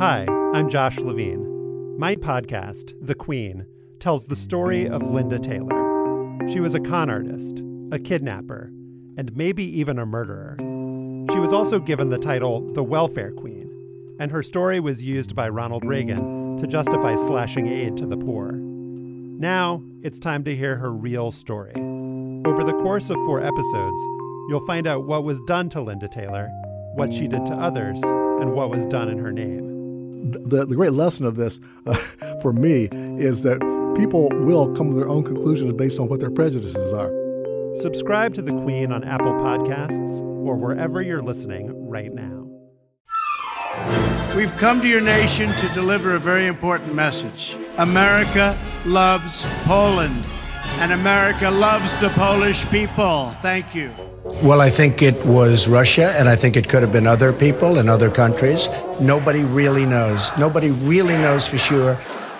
Hi, I'm Josh Levine. My podcast, The Queen, tells the story of Linda Taylor. She was a con artist, a kidnapper, and maybe even a murderer. She was also given the title the Welfare Queen, and her story was used by Ronald Reagan to justify slashing aid to the poor. Now, it's time to hear her real story. Over the course of 4 episodes, you'll find out what was done to Linda Taylor, what she did to others, and what was done in her name. The great lesson of this, for me, is that people will come to their own conclusions based on what their prejudices are. Subscribe to The Queen on Apple Podcasts or wherever you're listening right now. We've come to your nation to deliver a very important message. America loves Poland, and America loves the Polish people. Thank you. Well, I think it was Russia, and I think it could have been other people in other countries. Nobody really knows. Nobody really knows for sure.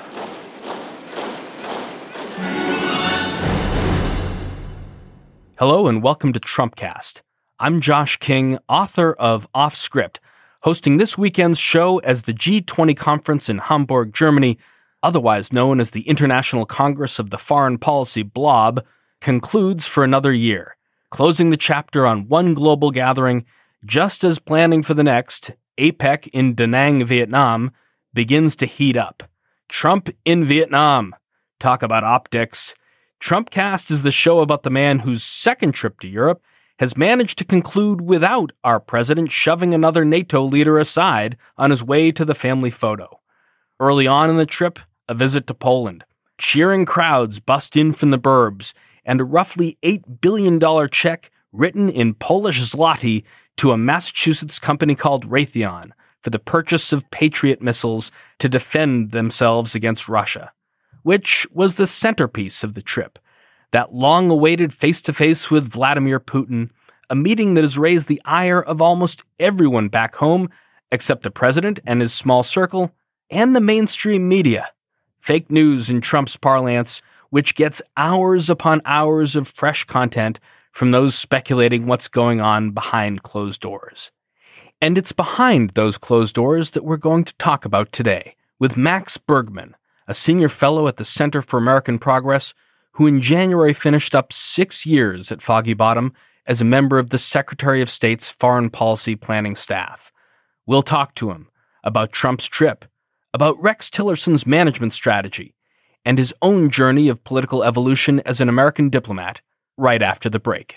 Hello and welcome to Trumpcast. I'm Josh King, author of Off Script, hosting this weekend's show as the G20 conference in Hamburg, Germany, otherwise known as the International Congress of the Foreign Policy Blob, concludes for another year, closing the chapter on one global gathering just as planning for the next, APEC in Da Nang, Vietnam, begins to heat up. Trump in Vietnam. Talk about optics. Trumpcast is the show about the man whose second trip to Europe has managed to conclude without our president shoving another NATO leader aside on his way to the family photo. Early on in the trip, a visit to Poland. Cheering crowds bust in from the burbs, and a roughly $8 billion check written in Polish zloty to a Massachusetts company called Raytheon for the purchase of Patriot missiles to defend themselves against Russia, which was the centerpiece of the trip. That long-awaited face-to-face with Vladimir Putin, a meeting that has raised the ire of almost everyone back home, except the president and his small circle, and the mainstream media. Fake news in Trump's parlance, which gets hours upon hours of fresh content from those speculating what's going on behind closed doors. And it's behind those closed doors that we're going to talk about today, with Max Bergman, a senior fellow at the Center for American Progress, who in January finished up 6 years at Foggy Bottom as a member of the Secretary of State's Foreign Policy Planning staff. We'll talk to him about Trump's trip, about Rex Tillerson's management strategy, and his own journey of political evolution as an American diplomat right after the break.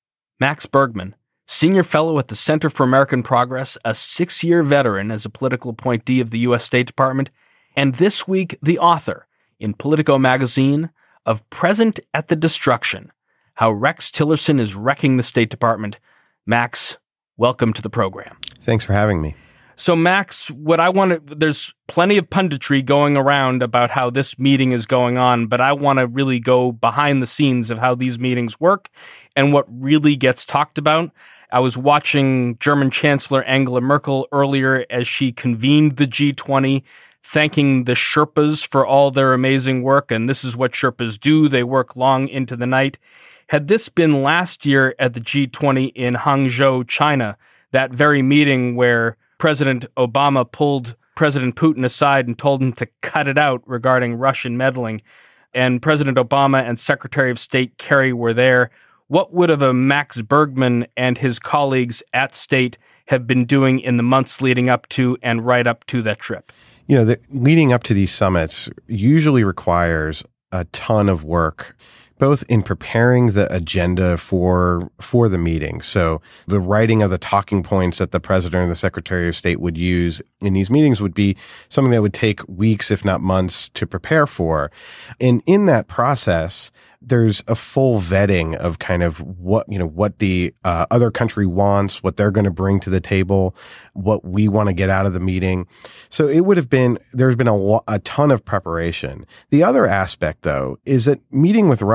Max Bergman, senior fellow at the Center for American Progress, a 6-year veteran as a political appointee of the U.S. State Department, and this week the author in Politico magazine of Present at the Destruction, How Rex Tillerson is Wrecking the State Department. Max, welcome to the program. Thanks for having me. So Max, there's plenty of punditry going around about how this meeting is going on, but I want to really go behind the scenes of how these meetings work and what really gets talked about. I was watching German Chancellor Angela Merkel earlier as she convened the G20, thanking the Sherpas for all their amazing work, and this is what Sherpas do. They work long into the night. Had this been last year at the G20 in Hangzhou, China, that very meeting where President Obama pulled President Putin aside and told him to cut it out regarding Russian meddling, and President Obama and Secretary of State Kerry were there, what would have a Max Bergman and his colleagues at State have been doing in the months leading up to and right up to that trip? You know, leading up to these summits usually requires a ton of work, both in preparing the agenda for the meeting. So the writing of the talking points that the president and the secretary of state would use in these meetings would be something that would take weeks, if not months, to prepare for. And in that process, there's a full vetting of kind of what the other country wants, what they're going to bring to the table, what we want to get out of the meeting. So there's been a ton of preparation. The other aspect, though, is that meeting with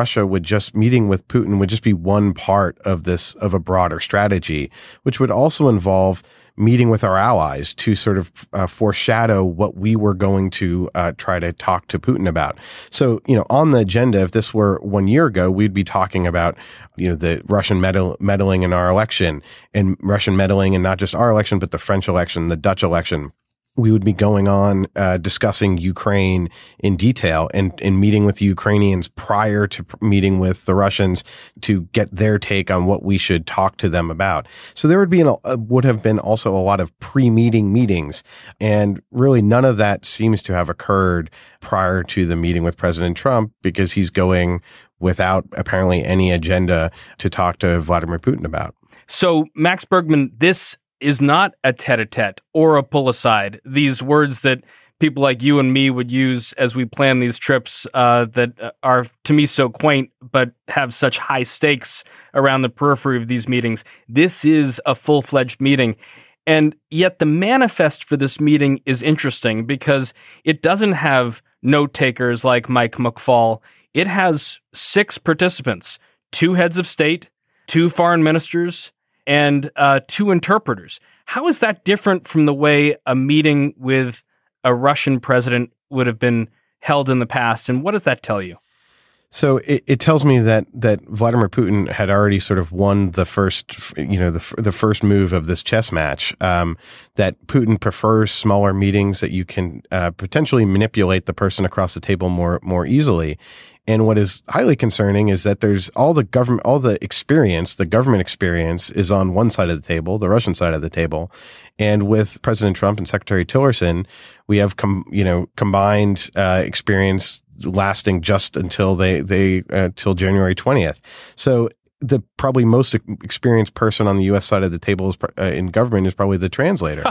Putin would just be one part of a broader strategy, which would also involve meeting with our allies to sort of foreshadow what we were going to try to talk to Putin about. So, on the agenda, if this were 1 year ago, we'd be talking about, the Russian meddling in our election, and Russian meddling in not just our election, but the French election, the Dutch election. we would be going on discussing Ukraine in detail and meeting with the Ukrainians prior to meeting with the Russians to get their take on what we should talk to them about. So there would have been also a lot of pre-meeting meetings, and really none of that seems to have occurred prior to the meeting with President Trump, because he's going without apparently any agenda to talk to Vladimir Putin about. So, Max Bergman, this is not a tete-a-tete or a pull-aside. These words that people like you and me would use as we plan these trips that are, to me, so quaint, but have such high stakes around the periphery of these meetings. This is a full-fledged meeting. And yet the manifest for this meeting is interesting because it doesn't have note-takers like Mike McFaul. It has 6 participants, 2 heads of state, 2 foreign ministers, and 2 interpreters. How is that different from the way a meeting with a Russian president would have been held in the past? And what does that tell you? So it tells me that Vladimir Putin had already sort of won the first, the first move of this chess match. That Putin prefers smaller meetings, that you can potentially manipulate the person across the table more easily. And what is highly concerning is that there's the government experience is on one side of the table, the Russian side of the table. And with President Trump and Secretary Tillerson, we have combined experience lasting just until till January 20th. So the probably most experienced person on the U.S. side of the table in government is probably the translator.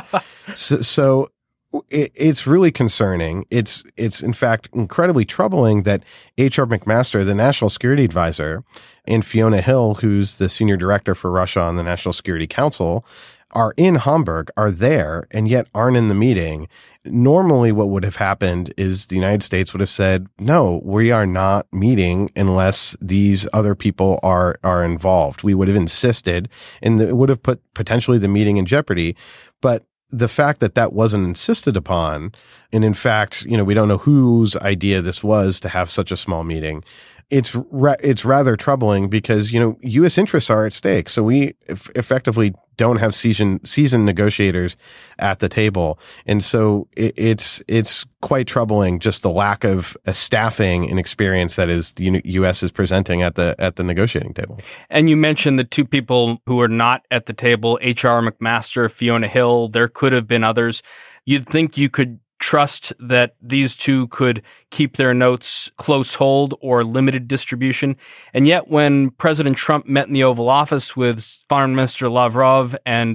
So it's really concerning. It's in fact incredibly troubling that H.R. McMaster, the National Security Advisor, and Fiona Hill, who's the Senior Director for Russia on the National Security Council, are in Hamburg, are there, and yet aren't in the meeting. Normally what would have happened is the United States would have said, no, we are not meeting unless these other people are involved. We would have insisted, and it would have put potentially the meeting in jeopardy. But the fact that wasn't insisted upon, and in fact, we don't know whose idea this was to have such a small meeting. It's rather troubling because, U.S. interests are at stake. So we effectively don't have seasoned negotiators at the table. And so it's quite troubling, just the lack of staffing and experience that is the U.S. is presenting at the negotiating table. And you mentioned the 2 people who are not at the table, H.R. McMaster, Fiona Hill. There could have been others. You'd think you could trust that these 2 could keep their notes close hold or limited distribution. And yet when President Trump met in the Oval Office with Foreign Minister Lavrov and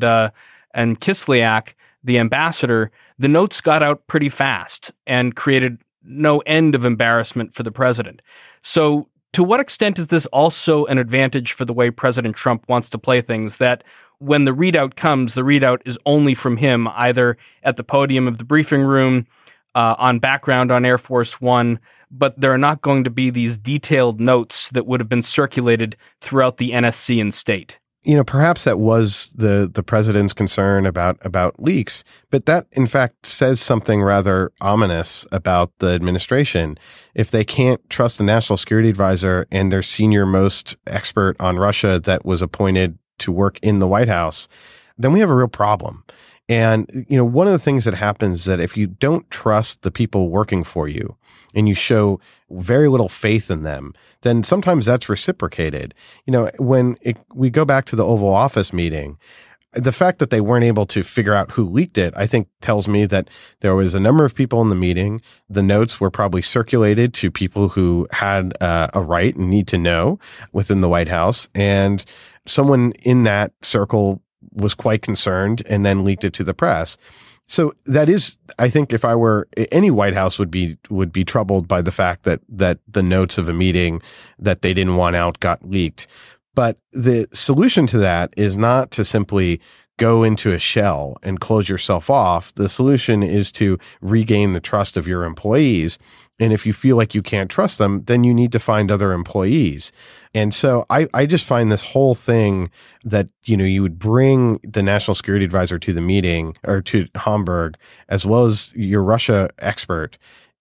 Kislyak, the ambassador, the notes got out pretty fast and created no end of embarrassment for the president. So to what extent is this also an advantage for the way President Trump wants to play things, that when the readout comes, the readout is only from him, either at the podium of the briefing room, on background on Air Force One, but there are not going to be these detailed notes that would have been circulated throughout the NSC and state? Perhaps that was the president's concern about leaks, but that in fact says something rather ominous about the administration. If they can't trust the National Security Advisor and their senior most expert on Russia that was appointed to work in the White House, then we have a real problem. And, one of the things that happens is that if you don't trust the people working for you and you show very little faith in them, then sometimes that's reciprocated. When we go back to the Oval Office meeting, the fact that they weren't able to figure out who leaked it, I think tells me that there was a number of people in the meeting. The notes were probably circulated to people who had a right and need to know within the White House. And someone in that circle was quite concerned and then leaked it to the press. So that is, I think, if I were any White House would be troubled by the fact that the notes of a meeting that they didn't want out got leaked. But the solution to that is not to simply go into a shell and close yourself off. The solution is to regain the trust of your employees. And if you feel like you can't trust them, then you need to find other employees. And so I just find this whole thing that, you would bring the National Security Advisor to the meeting or to Hamburg, as well as your Russia expert,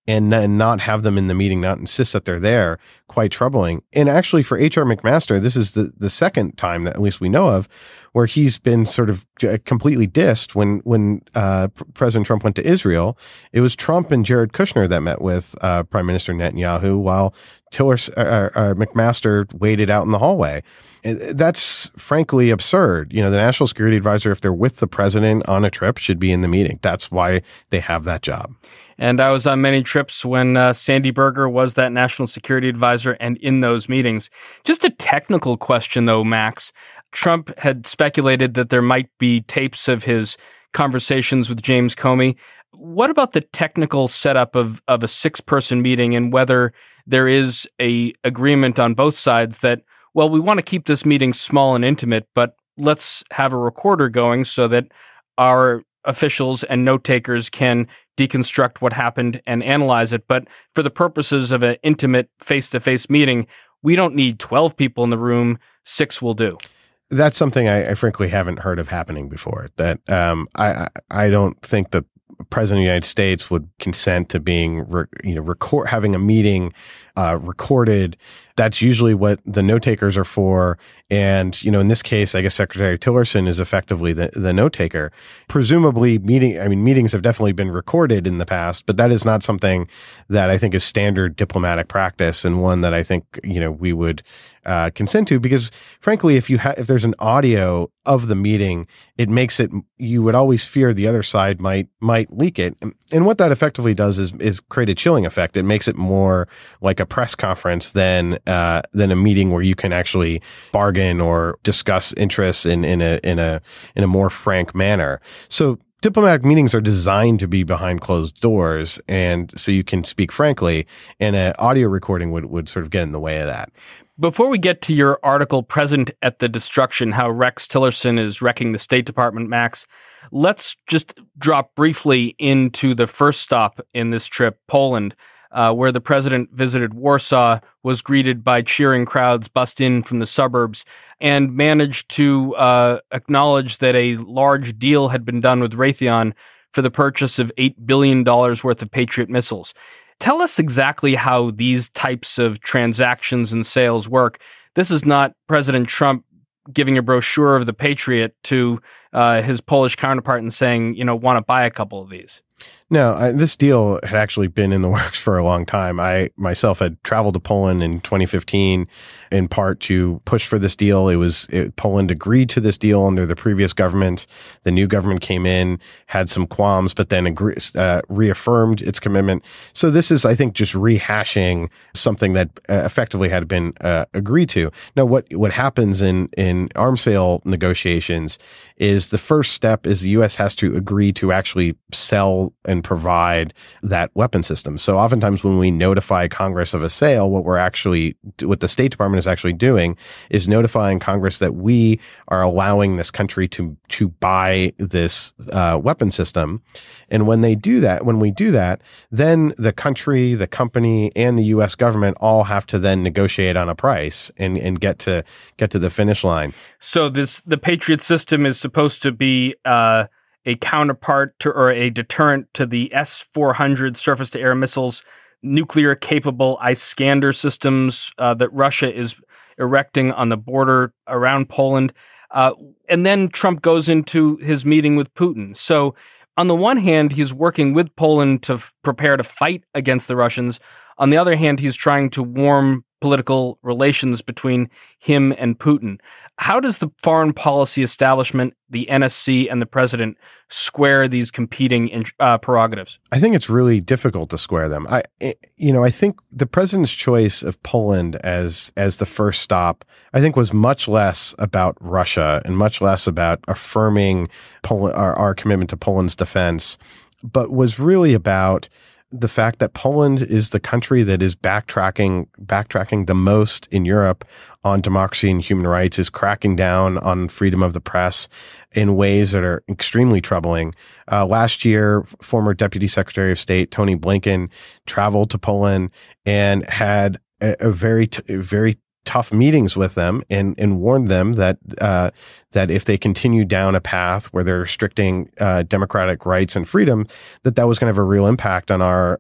and not have them in the meeting, not insist that they're there, quite troubling. And actually for H.R. McMaster, this is the second time that at least we know of where he's been sort of completely dissed. When President Trump went to Israel, it was Trump and Jared Kushner that met with Prime Minister Netanyahu while McMaster waited out in the hallway. That's frankly absurd. The National Security Advisor, if they're with the president on a trip, should be in the meeting. That's why they have that job. And I was on many trips when Sandy Berger was that National Security Advisor and in those meetings. Just a technical question, though, Max. Trump had speculated that there might be tapes of his conversations with James Comey. What about the technical setup of a 6-person meeting and whether there is a agreement on both sides that, well, we want to keep this meeting small and intimate, but let's have a recorder going so that our officials and note takers can deconstruct what happened and analyze it. But for the purposes of an intimate face-to-face meeting, we don't need 12 people in the room. 6 will do. That's something I frankly haven't heard of happening before. That I don't think that President of the United States would consent to being having a meeting recorded. That's usually what the note takers are for. And, in this case, I guess Secretary Tillerson is effectively the note taker. Presumably meetings have definitely been recorded in the past, but that is not something that I think is standard diplomatic practice and one that I think, we would consent to, because frankly, if there's an audio of the meeting, it makes it, you would always fear the other side might leak it. And what that effectively does is create a chilling effect. It makes it more like a press conference than a meeting where you can actually bargain or discuss interests in a more frank manner. So diplomatic meetings are designed to be behind closed doors, and so you can speak frankly, and an audio recording would sort of get in the way of that. Before we get to your article, Present at the Destruction, How Rex Tillerson is Wrecking the State Department, Max, let's just drop briefly into the first stop in this trip, Poland, where the president visited Warsaw, was greeted by cheering crowds, bussed in from the suburbs, and managed to acknowledge that a large deal had been done with Raytheon for the purchase of $8 billion worth of Patriot missiles. Tell us exactly how these types of transactions and sales work. This is not President Trump giving a brochure of the Patriot to his Polish counterpart and saying, want to buy a couple of these. No, this deal had actually been in the works for a long time. I myself had traveled to Poland in 2015 in part to push for this deal. Poland agreed to this deal under the previous government. The new government came in, had some qualms, but then reaffirmed its commitment. So this is, I think, just rehashing something that effectively had been agreed to. Now, what happens in arms sale negotiations is the first step is the U.S. has to agree to actually sell and provide that weapon system. So oftentimes when we notify Congress of a sale, what the State Department is actually doing is notifying Congress that we are allowing this country to buy this weapon system. And when we do that, then the country, the company, and the U.S. government all have to then negotiate on a price and get to the finish line. So the Patriot system is supposed to be a counterpart to, or a deterrent to the S-400 surface-to-air missiles, nuclear-capable Iskander systems that Russia is erecting on the border around Poland. And then Trump goes into his meeting with Putin. So on the one hand, he's working with Poland to prepare to fight against the Russians. On the other hand, he's trying to warm political relations between him and Putin. How does the foreign policy establishment, the NSC, and the president square these competing prerogatives? I think it's really difficult to square them. I think the president's choice of Poland as the first stop, I think, was much less about Russia and much less about affirming our commitment to Poland's defense, but was really about the fact that Poland is the country that is backtracking the most in Europe on democracy and human rights, is cracking down on freedom of the press in ways that are extremely troubling. Last year, former Deputy Secretary of State Tony Blinken traveled to Poland and had a very tough meetings with them and warned them that that if they continue down a path where they're restricting democratic rights and freedom, that was going to have a real impact on our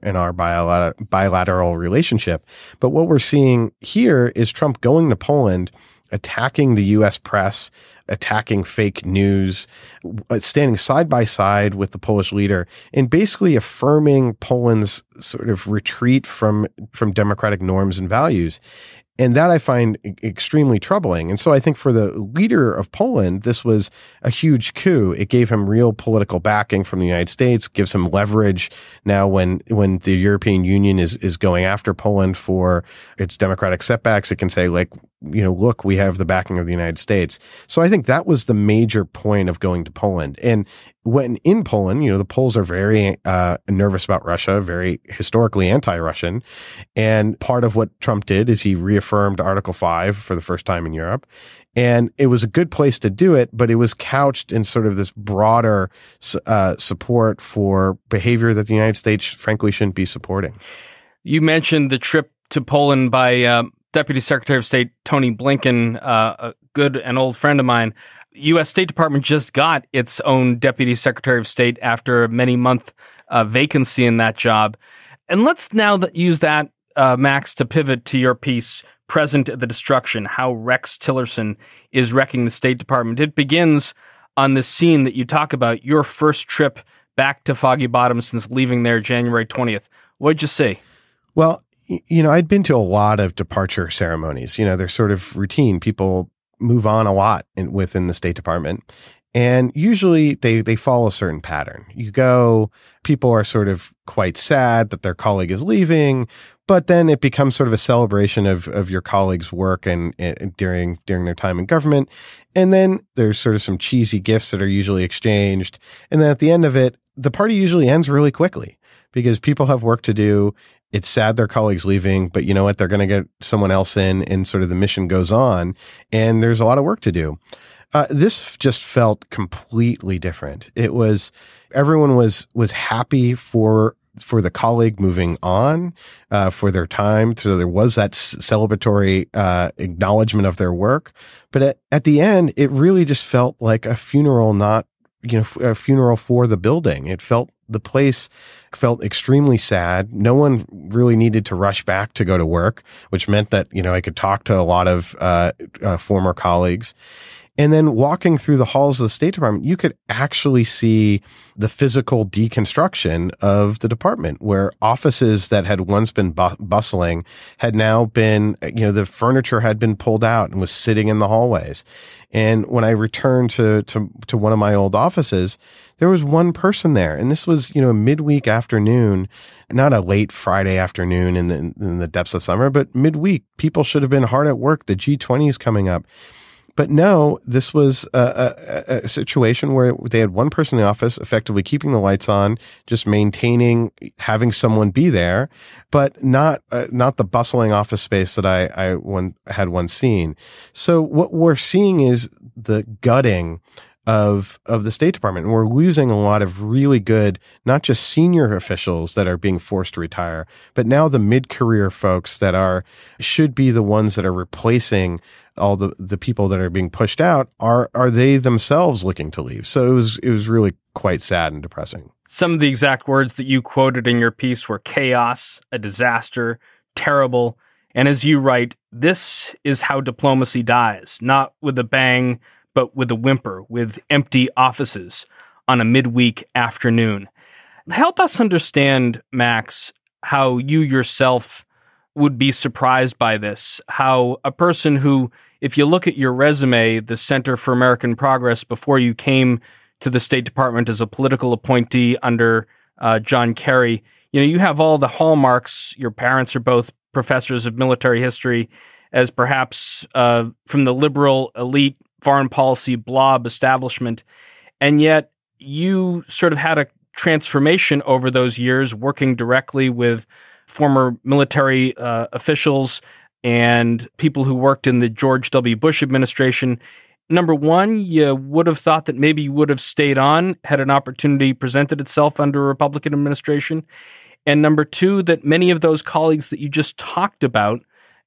bilateral relationship. But what we're seeing here is Trump going to Poland, attacking the U.S. press, attacking fake news, standing side by side with the Polish leader, and basically affirming Poland's sort of retreat from democratic norms and values. And that I find extremely troubling. And so I think for the leader of Poland, this was a huge coup. It gave him real political backing from the United States, gives him leverage now when the European Union is going after Poland for its democratic setbacks. It can say, like, look, we have the backing of the United States. So I think that was the major point of going to Poland. And when in Poland, the Poles are very nervous about Russia, very historically anti-Russian. And part of what Trump did is he reaffirmed Article 5 for the first time in Europe. And it was a good place to do it, but it was couched in sort of this broader support for behavior that the United States, frankly, shouldn't be supporting. You mentioned the trip to Poland by Deputy Secretary of State Tony Blinken, a good and old friend of mine. U.S. State Department just got its own Deputy Secretary of State after a many-month vacancy in that job. And let's now use that, Max, to pivot to your piece, Present at the Destruction, how Rex Tillerson is wrecking the State Department. It begins on this scene that you talk about, your first trip back to Foggy Bottom since leaving there January 20th. What'd you see? Well, I'd been to a lot of departure ceremonies. They're sort of routine. People move on a lot within the State Department. And usually they follow a certain pattern. You go, people are sort of quite sad that their colleague is leaving, but then it becomes sort of a celebration of your colleague's work and during their time in government. And then there's sort of some cheesy gifts that are usually exchanged. And then at the end of it, the party usually ends really quickly because people have work to do. It's sad their colleagues leaving, but you know what? They're going to get someone else in and sort of the mission goes on and there's a lot of work to do. This just felt completely different. It was, everyone was happy for the colleague moving on, for their time. So there was that celebratory acknowledgement of their work. But at the end, it really just felt like a funeral, not, a funeral for the building. The place felt extremely sad. No one really needed to rush back to go to work, which meant that, I could talk to a lot of former colleagues. And then walking through the halls of the State Department, you could actually see the physical deconstruction of the department, where offices that had once been bustling had now been, the furniture had been pulled out and was sitting in the hallways. And when I returned to one of my old offices, there was one person there. And this was, a midweek afternoon, not a late Friday afternoon in the depths of summer, but midweek. People should have been hard at work. The G20 is coming up. But no, this was a situation where they had one person in the office effectively keeping the lights on, just maintaining, having someone be there, but not the bustling office space that I had once seen. So what we're seeing is the gutting of the State Department. And we're losing a lot of really good, not just senior officials that are being forced to retire, but now the mid-career folks that should be the ones that are replacing all the people that are being pushed out. Are they themselves looking to leave? So it was really quite sad and depressing. Some of the exact words that you quoted in your piece were chaos, a disaster, terrible. And as you write, this is how diplomacy dies, not with a bang, but with a whimper, with empty offices on a midweek afternoon. Help us understand, Max, how you yourself would be surprised by this, how a person who, if you look at your resume, the Center for American Progress, before you came to the State Department as a political appointee under John Kerry, you have all the hallmarks. Your parents are both professors of military history, as perhaps from the liberal elite foreign policy blob establishment. And yet you sort of had a transformation over those years, working directly with former military officials and people who worked in the George W. Bush administration. Number one, you would have thought that maybe you would have stayed on had an opportunity presented itself under a Republican administration. And number two, that many of those colleagues that you just talked about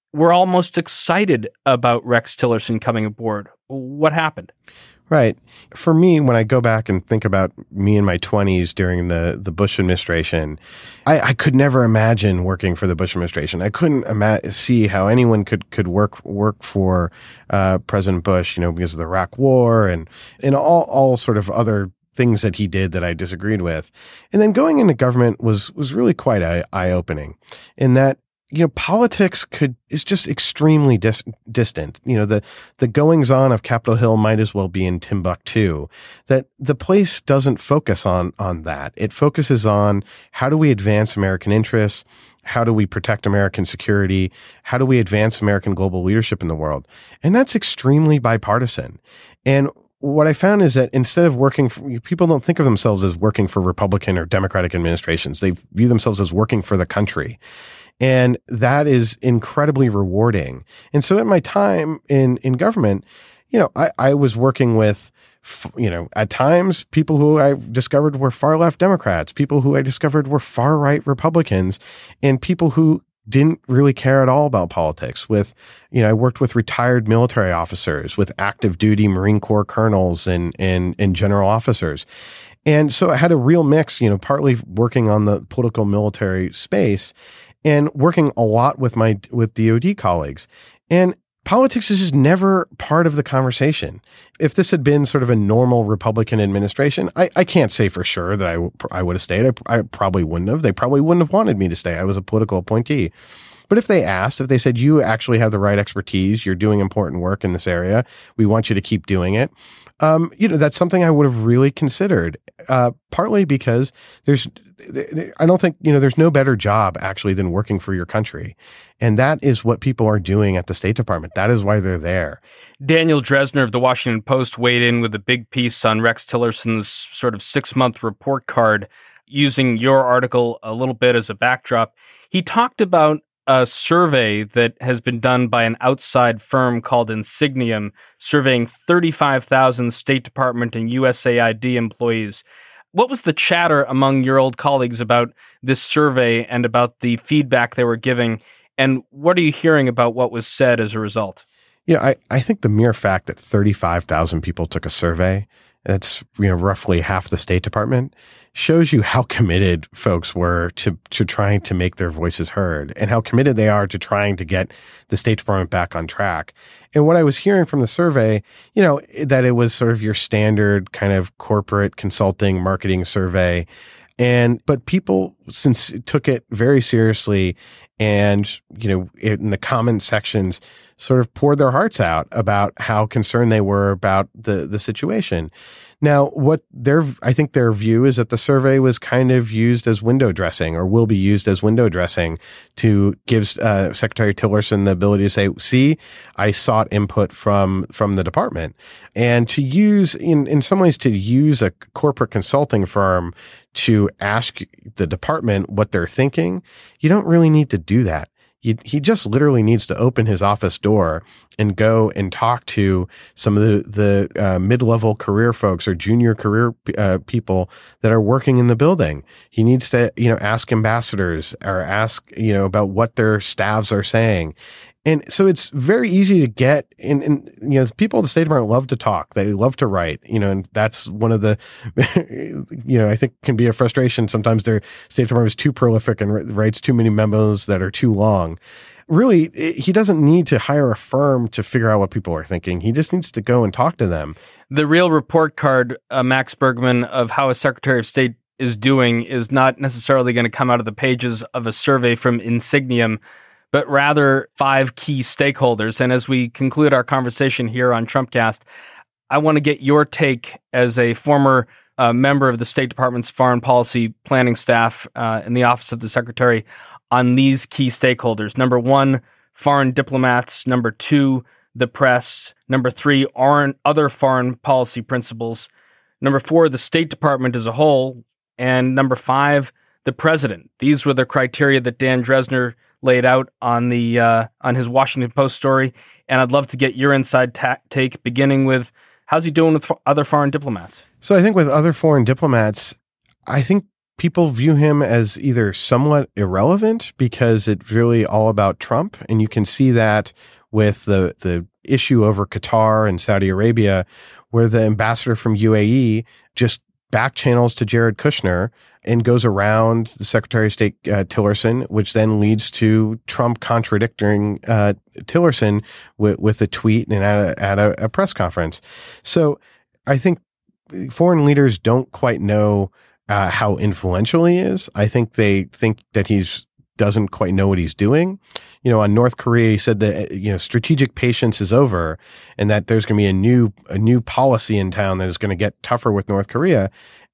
were almost excited about Rex Tillerson coming aboard. What happened? Right. For me, when I go back and think about me in my 20s during the Bush administration, I could never imagine working for the Bush administration. I couldn't see how anyone could work for President Bush, because of the Iraq War and all sort of other things that he did that I disagreed with. And then going into government was really quite eye-opening in that politics is just extremely distant. The goings on of Capitol Hill might as well be in Timbuktu. That the place doesn't focus on that. It focuses on how do we advance American interests? How do we protect American security? How do we advance American global leadership in the world? And that's extremely bipartisan. And what I found is that instead of people don't think of themselves as working for Republican or Democratic administrations. They view themselves as working for the country. And that is incredibly rewarding. And so at my time in government, I was working with, at times people who I discovered were far left Democrats, people who I discovered were far right Republicans, and people who didn't really care at all about politics. I worked with retired military officers, with active duty Marine Corps colonels and general officers. And so I had a real mix, partly working on the political military space and working a lot with DOD colleagues. And politics is just never part of the conversation. If this had been sort of a normal Republican administration, I can't say for sure that I would have stayed. I probably wouldn't have. They probably wouldn't have wanted me to stay. I was a political appointee. But if they said, you actually have the right expertise, you're doing important work in this area, we want you to keep doing it. That's something I would have really considered, partly because I don't think, there's no better job actually than working for your country. And that is what people are doing at the State Department. That is why they're there. Daniel Dresner of the Washington Post weighed in with a big piece on Rex Tillerson's sort of 6-month report card, using your article a little bit as a backdrop. He talked about a survey that has been done by an outside firm called Insigniam, surveying 35,000 State Department and USAID employees. What was the chatter among your old colleagues about this survey and about the feedback they were giving? And what are you hearing about what was said as a result? I think the mere fact that 35,000 people took a survey, that's roughly half the State Department, shows you how committed folks were to trying to make their voices heard and how committed they are to trying to get the State Department back on track. And what I was hearing from the survey, that it was sort of your standard kind of corporate consulting marketing survey. But people took it very seriously and, in the comment sections sort of poured their hearts out about how concerned they were about the situation. Now, I think their view is that the survey was kind of used as window dressing, or will be used as window dressing, to give Secretary Tillerson the ability to say, see, I sought input from the department. And to use, in some ways, to use a corporate consulting firm to ask the department what they're thinking, you don't really need to do that. He just literally needs to open his office door and go and talk to some of the mid-level career folks or junior career people that are working in the building. He needs to, ask ambassadors or ask, about what their staffs are saying. And so it's very easy to get in, people at the State Department love to talk. They love to write, and that's one of the, I think can be a frustration. Sometimes their State Department is too prolific and writes too many memos that are too long. Really, he doesn't need to hire a firm to figure out what people are thinking. He just needs to go and talk to them. The real report card, Max Bergman, of how a Secretary of State is doing is not necessarily going to come out of the pages of a survey from Insigniam, but rather 5 key stakeholders. And as we conclude our conversation here on Trumpcast, I want to get your take as a former member of the State Department's foreign policy planning staff in the Office of the Secretary on these key stakeholders. Number 1, foreign diplomats. Number 2, the press. Number 3, other foreign policy principles. Number 4, the State Department as a whole. And number 5, the president. These were the criteria that Dan Dresner laid out on his Washington Post story, and I'd love to get your inside take, beginning with how's he doing with other foreign diplomats? So I think with other foreign diplomats, I think people view him as either somewhat irrelevant because it's really all about Trump. And you can see that with the issue over Qatar and Saudi Arabia, where the ambassador from UAE just back channels to Jared Kushner and goes around the Secretary of State Tillerson, which then leads to Trump contradicting Tillerson with a tweet and at a press conference. So I think foreign leaders don't quite know how influential he is. I think they think that he's doesn't quite know what he's doing. On North Korea, he said that, strategic patience is over and that there's going to be a new policy in town that is going to get tougher with North Korea.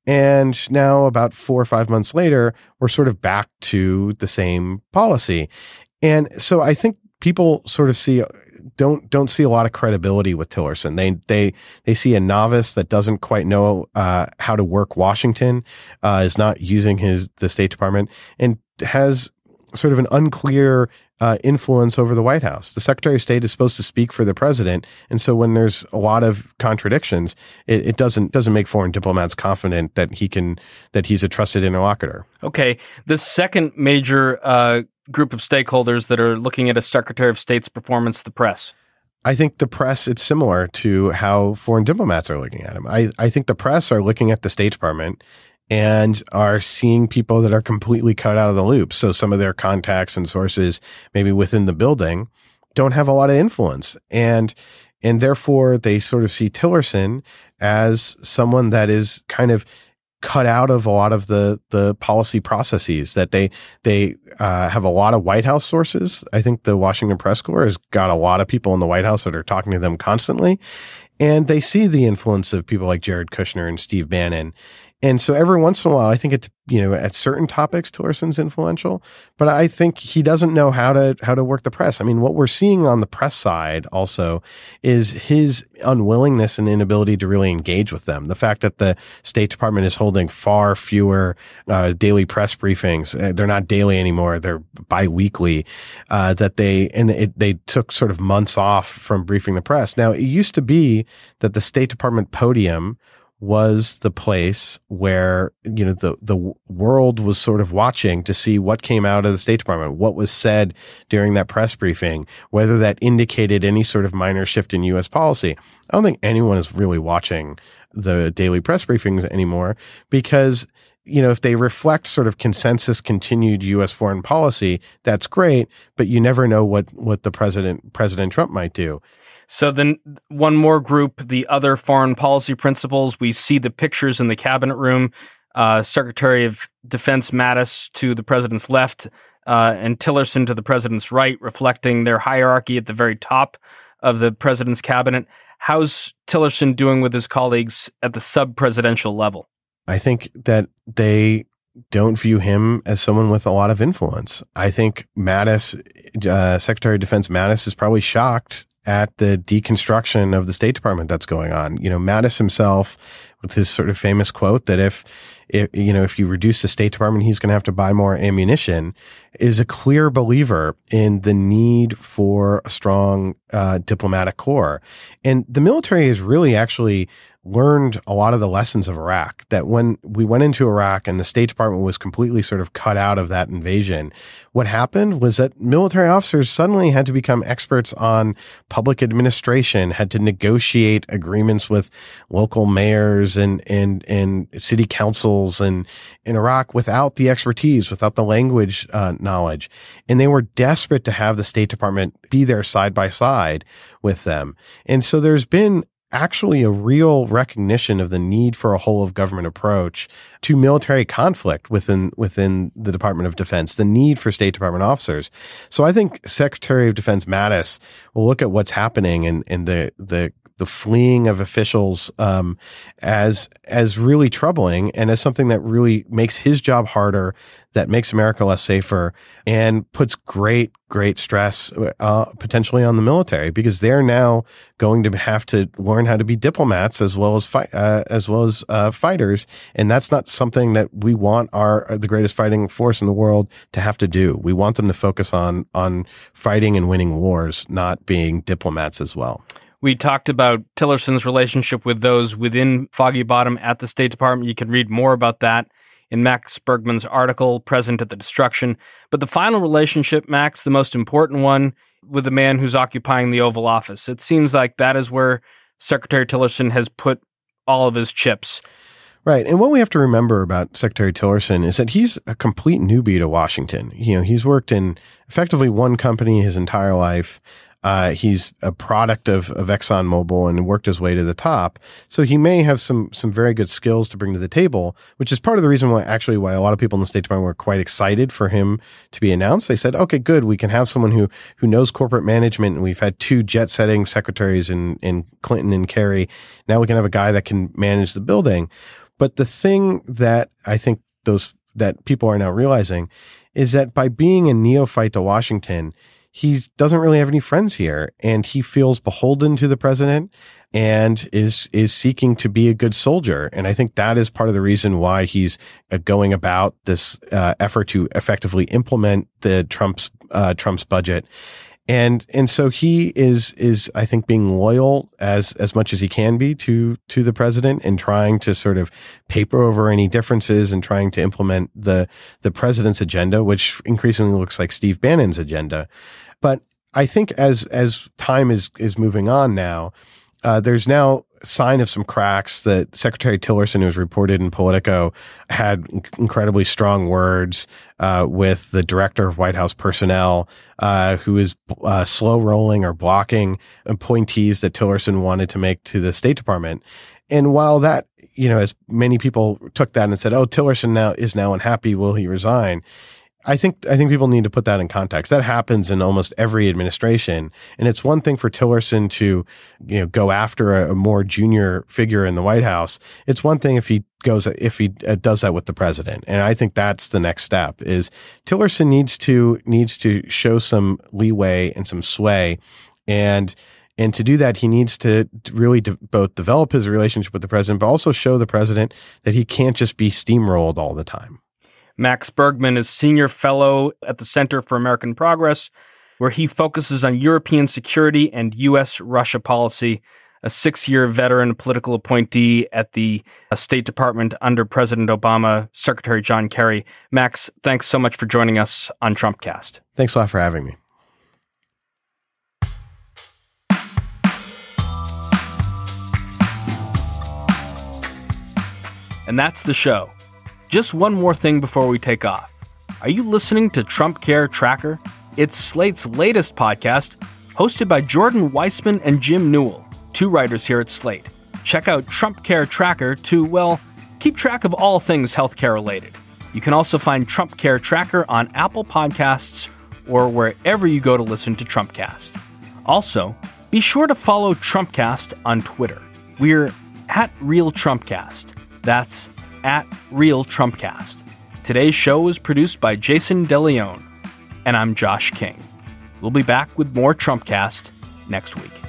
And now about 4 or 5 months later, we're sort of back to the same policy. And so I think people sort of don't see a lot of credibility with Tillerson. They see a novice that doesn't quite know how to work Washington, is not using the State Department, and has sort of an unclear influence over the White House. The Secretary of State is supposed to speak for the president, and so when there's a lot of contradictions, it doesn't make foreign diplomats confident that he's a trusted interlocutor. Okay, the second major group of stakeholders that are looking at a Secretary of State's performance, the press. I think the press, it's similar to how foreign diplomats are looking at him. I think the press are looking at the State Department and are seeing people that are completely cut out of the loop. So some of their contacts and sources, maybe within the building, don't have a lot of influence. And therefore they sort of see Tillerson as someone that is kind of cut out of a lot of the policy processes, that they have a lot of White House sources. I think the Washington Press Corps has got a lot of people in the White House that are talking to them constantly. And they see the influence of people like Jared Kushner and Steve Bannon. And so every once in a while, I think it's, at certain topics, Tillerson's influential, but I think he doesn't know how to work the press. I mean, what we're seeing on the press side also is his unwillingness and inability to really engage with them. The fact that the State Department is holding far fewer daily press briefings. They're not daily anymore. They're biweekly, that they took sort of months off from briefing the press. Now, it used to be that the State Department podium was the place where, the world was sort of watching to see what came out of the State Department, what was said during that press briefing, whether that indicated any sort of minor shift in U.S. policy. I don't think anyone is really watching the daily press briefings anymore because, if they reflect sort of consensus continued U.S. foreign policy, that's great, but you never know what the President Trump might do. So then one more group, the other foreign policy principles, we see the pictures in the cabinet room, Secretary of Defense Mattis to the president's left, and Tillerson to the president's right, reflecting their hierarchy at the very top of the president's cabinet. How's Tillerson doing with his colleagues at the sub-presidential level? I think that they don't view him as someone with a lot of influence. I think Mattis, Secretary of Defense Mattis, is probably shocked at the deconstruction of the State Department that's going on. Mattis himself, with his sort of famous quote that if you reduce the State Department, he's going to have to buy more ammunition, is a clear believer in the need for a strong diplomatic corps. And the military has really actually learned a lot of the lessons of Iraq, that when we went into Iraq and the State Department was completely sort of cut out of that invasion, what happened was that military officers suddenly had to become experts on public administration, had to negotiate agreements with local mayors and city councils in Iraq without the expertise, without the language knowledge. And they were desperate to have the State Department be there side by side with them. And so there's been actually a real recognition of the need for a whole of government approach to military conflict within the Department of Defense, the need for State Department officers. So I think Secretary of Defense Mattis will look at what's happening and the fleeing of officials as really troubling and as something that really makes his job harder, that makes America less safer, and puts great stress potentially on the military, because they're now going to have to learn how to be diplomats as well as fighters, and that's not something that we want the greatest fighting force in the world to have to do. We want them to focus on fighting and winning wars, not being diplomats as well. We talked about Tillerson's relationship with those within Foggy Bottom at the State Department. You can read more about that in Max Bergman's article, Present at the Destruction. But the final relationship, Max, the most important one, with the man who's occupying the Oval Office. It seems like that is where Secretary Tillerson has put all of his chips. Right. And what we have to remember about Secretary Tillerson is that he's a complete newbie to Washington. He's worked in effectively one company his entire life. He's a product of ExxonMobil and worked his way to the top. So he may have some very good skills to bring to the table, which is part of the reason why a lot of people in the State Department were quite excited for him to be announced. They said, okay, good. We can have someone who knows corporate management. And we've had two jet-setting secretaries in Clinton and Kerry. Now we can have a guy that can manage the building. But the thing that I think that people are now realizing is that by being a neophyte to Washington, he doesn't really have any friends here, and he feels beholden to the president and is seeking to be a good soldier. And I think that is part of the reason why he's going about this effort to effectively implement the Trump's budget. And so he is I think being loyal as much as he can be to the president and trying to sort of paper over any differences and trying to implement the president's agenda, which increasingly looks like Steve Bannon's agenda. But I think as time is moving on now, there's now a sign of some cracks that Secretary Tillerson, who was reported in Politico, had incredibly strong words with the director of White House personnel, who is slow rolling or blocking appointees that Tillerson wanted to make to the State Department. And while that, as many people took that and said, oh, Tillerson is now unhappy, will he resign? I think people need to put that in context. That happens in almost every administration. And it's one thing for Tillerson to, go after a more junior figure in the White House. It's one thing if he does that with the president. And I think that's the next step is Tillerson needs to show some leeway and some sway. And to do that, he needs to really both develop his relationship with the president, but also show the president that he can't just be steamrolled all the time. Max Bergman is senior fellow at the Center for American Progress, where he focuses on European security and U.S.-Russia policy, a 6-year veteran political appointee at the State Department under President Obama, Secretary John Kerry. Max, thanks so much for joining us on Trumpcast. Thanks a lot for having me. And that's the show. Just one more thing before we take off. Are you listening to Trump Care Tracker? It's Slate's latest podcast, hosted by Jordan Weissman and Jim Newell, two writers here at Slate. Check out Trump Care Tracker to, keep track of all things healthcare related. You can also find Trump Care Tracker on Apple Podcasts or wherever you go to listen to Trumpcast. Also, be sure to follow Trumpcast on Twitter. We're at Real Trumpcast. That's at Real Trumpcast. Today's show was produced by Jason DeLeon, and I'm Josh King. We'll be back with more Trumpcast next week.